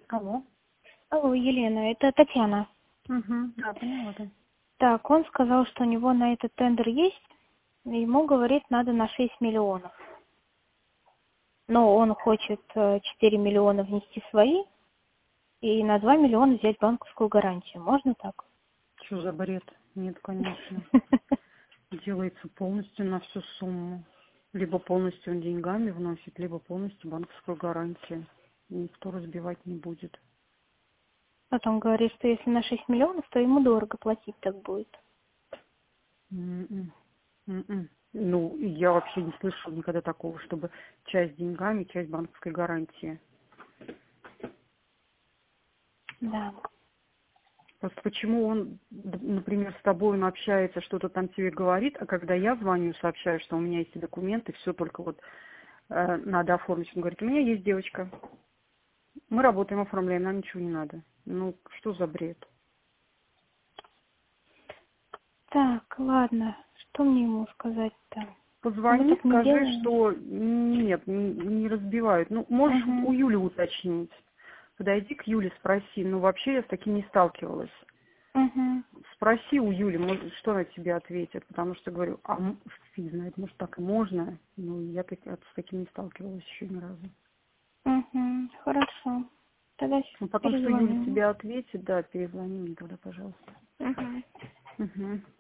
Алло. Алло, Елена, это Татьяна. Угу. Да, поняла, да. Так, он сказал, что у него на этот тендер есть, и ему, говорит, надо на 6 миллионов. Но он хочет 4 миллиона внести свои и на 2 миллиона взять банковскую гарантию. Можно так? Что за бред? Нет, конечно. Делается полностью на всю сумму. Либо полностью он деньгами вносит, либо полностью банковскую гарантию. Никто разбивать не будет. Потом говорит, что если на 6 миллионов, то ему дорого платить так будет. Ну, я вообще не слышала никогда такого, чтобы часть деньгами, часть банковской гарантии. Да. Просто почему он, например, с тобой он общается, что-то там тебе говорит, а когда я звоню, сообщаю, что у меня есть документы, все только вот надо оформить. Он говорит, у меня есть девочка. Мы работаем, оформляем, нам ничего не надо. Ну, что за бред? Так, ладно. Что мне ему сказать-то? Мы Позвони, так не скажи, делаем. что нет, не разбивают. Ну, можешь Угу. у Юли уточнить. Подойди к Юле, спроси. Ну, вообще я с таким не сталкивалась. Угу. Спроси у Юли, может, что она тебе ответит. Потому что, говорю, фиг знает, может, так и можно. Ну, я с таким не сталкивалась еще ни разу. Угу. Хорошо. Тогда сейчас Ну, потом, что Юля перезвоню. тебе ответит, да, перезвони мне тогда, пожалуйста. Угу. Угу.